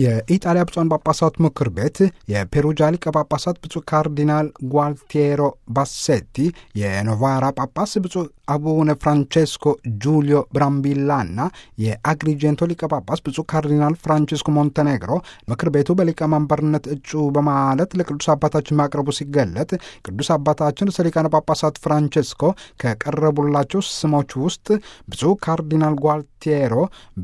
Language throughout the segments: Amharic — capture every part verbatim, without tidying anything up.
የኢጣሊያ ብፁዓን ጳጳሳት ምክር ቤት የፔሩጃ ሊቀ ጳጳሳት ብፁዕ ካርዲናል ጓልቲየሮ ባሴቲ፣ የኖቫራ ጳጳስ ብፁዕ አቡነ ፍራንቼስኮ ጁሊዮ ብራምቢላና የአግሪጀንቶ ሊቀ ጳጳስ ብፁዕ ካርዲናል ፍራንቼስኮ ሞንቴኔግሮ ምክር ቤቱ በሊቀመንበርነት እጩ በማለት ለቅዱስ አባታችን ማቅረቡ ሲገለጥ ቅዱስ አባታችን ርዕሰ ሊቃነ ጳጳሳት ፍራንቼስኮ ከቀረቡላቸው ስሞች ውስጥ ብፁዕ ካርዲናል ጓልቲየሮ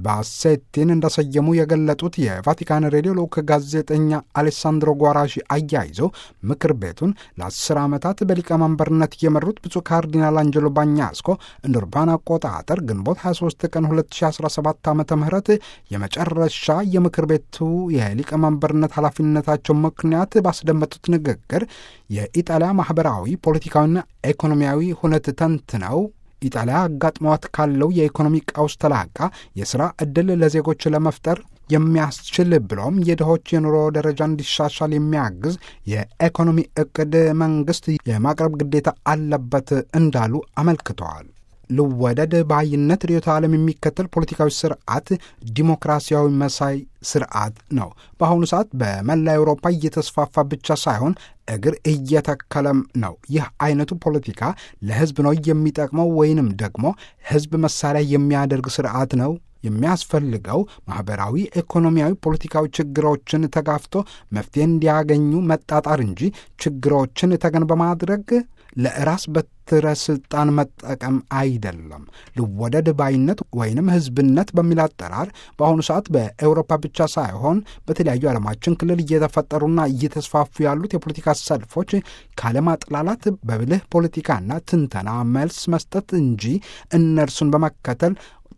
ባሴቲን እንደሰየሙ የገለጡት የቫቲካን ሬዲዮ ልዑክ ጋዜጠኛ አሌሳንድሮ ጓራሺ አያይዘው ምክር ቤቱን ለአስር ዓመታት በሊቀመንበርነት የመሩት ብፁዕ ካርዲናል አንጀሎ ባኛስኮ እንደ አውሮፓውያን አቆጣጠር ግንቦት ሃያ ሦስት ቀን ሁለት ሺህ አስራ ሰባት ዓመተ ምህረት የመጨረሻ የምክር ቤቱ የሊቀመንበርነት ኃላፊነታቸው ምክንያት ባስደመጡት ንግግር የኢጣሊያ ማህበራዊ ፖለቲካዊና ኢኮኖሚያዊ ሁነት ተንትነው ኢጣሊያ አጋጥሟት ካለው የኢኮኖሚ ቀውስ ተላቃ የሥራ ዕድል ለዜጎች ለመፍጠር የሚያስችል ብሎም የድሆች የኑሮ ደረጃ እንዲሻሻል የሚያግዝ የኢኮኖሚ ዕቅድ መንግሥት የማቅረብ ግዴታ አለበት እንዳሉ አመልክተዋል። ልወደድ ባይነት ርዕዮተ ዓለም የሚከተል ፖለቲካዊ ስርዓት ዲሞክራሲያዊ መሳይ ስርዓት ነው። በአሁኑ ሰዓት በመላ አውሮፓ እየተስፋፋ ብቻ ሳይሆን እግር እየተከለም ነው። ይህ አይነቱ ፖለቲካ ለሕዝብ ነው የሚጠቅመው ወይንም ደግሞ ሕዝብ መሳሪያ የሚያደርግ ስርዓት ነው? የሚያስፈልገው ማህበራዊ፣ ኢኮኖሚያዊ፣ ፖለቲካዊ ችግሮችን ተጋፍቶ መፍትሄ እንዲያገኙ መጣጣር እንጂ ችግሮችን ተገን በማድረግ ለራስ በትረ ስልጣን መጠቀም አይደለም። ልወደድ ባይነት ወይንም ህዝብነት በሚል አጠራር በአሁኑ ሰዓት በአውሮፓ ብቻ ሳይሆን በተለያዩ ዓለማችን ክልል እየተፈጠሩና እየተስፋፉ ያሉት የፖለቲካ ሰልፎች ካለማጥላላት በብልህ ፖለቲካና ትንተና መልስ መስጠት እንጂ እነርሱን በመከተል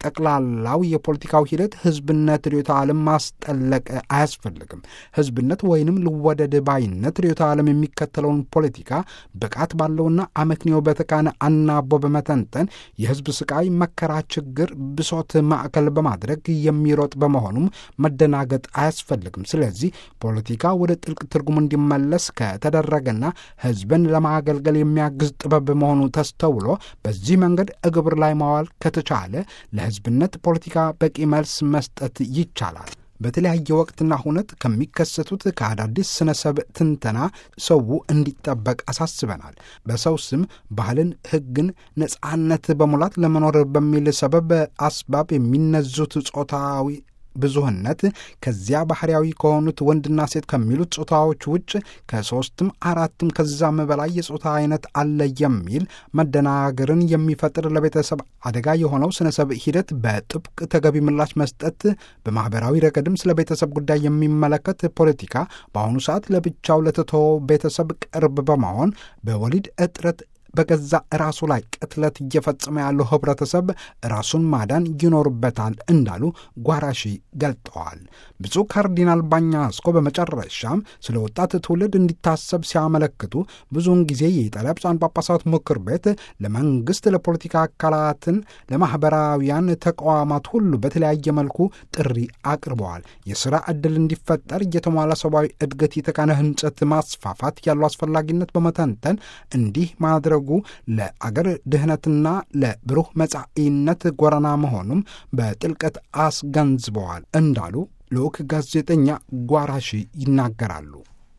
ጠቅላላው የፖለቲካው ሂደት ህዝብነት ርዕዮተ ዓለም ማስጠለቅ አያስፈልግም። ህዝብነት ወይንም ልወደድ ባይነት ርዕዮተ ዓለም የሚከተለውን ፖለቲካ ብቃት ባለውና አመክንዮ በተካነ አናቦ በመተንተን የህዝብ ስቃይ፣ መከራ፣ ችግር፣ ብሶት ማዕከል በማድረግ የሚሮጥ በመሆኑም መደናገጥ አያስፈልግም። ስለዚህ ፖለቲካ ወደ ጥልቅ ትርጉም እንዲመለስ ከተደረገና ህዝብን ለማገልገል የሚያግዝ ጥበብ መሆኑ ተስተውሎ በዚህ መንገድ እግብር ላይ ማዋል ከተቻለ ህዝብነት ፖለቲካ በቂ መልስ መስጠት ይቻላል። በተለያየ ወቅትና ሁነት ከሚከሰቱት ከአዳዲስ ስነሰብ ትንተና ሰው እንዲጠበቅ አሳስበናል። በሰው ስም ባህልን፣ ህግን፣ ነጻነት በሙላት ለመኖር በሚል ሰበብ አስባብ የሚነዙት ጾታዊ ብዙህነት ከዚያ ባህሪያዊ ከሆኑት ወንድና ሴት ከሚሉት ጾታዎች ውጭ ከሶስትም አራትም ከዛም በላይ የጾታ አይነት አለ የሚል መደናገርን የሚፈጥር ለቤተሰብ አደጋ የሆነው ስነሰብ ሂደት በጥብቅ ተገቢ ምላሽ መስጠት፣ በማህበራዊ ረገድም ስለ ቤተሰብ ጉዳይ የሚመለከት ፖለቲካ በአሁኑ ሰዓት ለብቻው ለተተወው ቤተሰብ ቅርብ በመሆን በወሊድ እጥረት በገዛ ራሱ ላይ ቅትለት እየፈጸመ ያለው ህብረተሰብ ራሱን ማዳን ይኖርበታል እንዳሉ ጓራሺ ገልጠዋል። ብፁዕ ካርዲናል ባኛስኮ በመጨረሻም ስለ ወጣት ትውልድ እንዲታሰብ ሲያመለክቱ ብዙውን ጊዜ የኢጣሊያ ብፁዓን ጳጳሳት ምክር ቤት ለመንግስት፣ ለፖለቲካ አካላትን፣ ለማህበራዊያን ተቋማት ሁሉ በተለያየ መልኩ ጥሪ አቅርበዋል። የሥራ ዕድል እንዲፈጠር፣ የተሟላ ሰብአዊ እድገት፣ የተቃነ ህንጸት ማስፋፋት ያለው አስፈላጊነት በመተንተን እንዲህ ማድረግ ለአገር ድህነትና ለብሩህ መጻኢነት ጎረና መሆኑም በጥልቀት አስገንዝበዋል እንዳሉ ልዑክ ጋዜጠኛ ጓራሺ ይናገራሉ።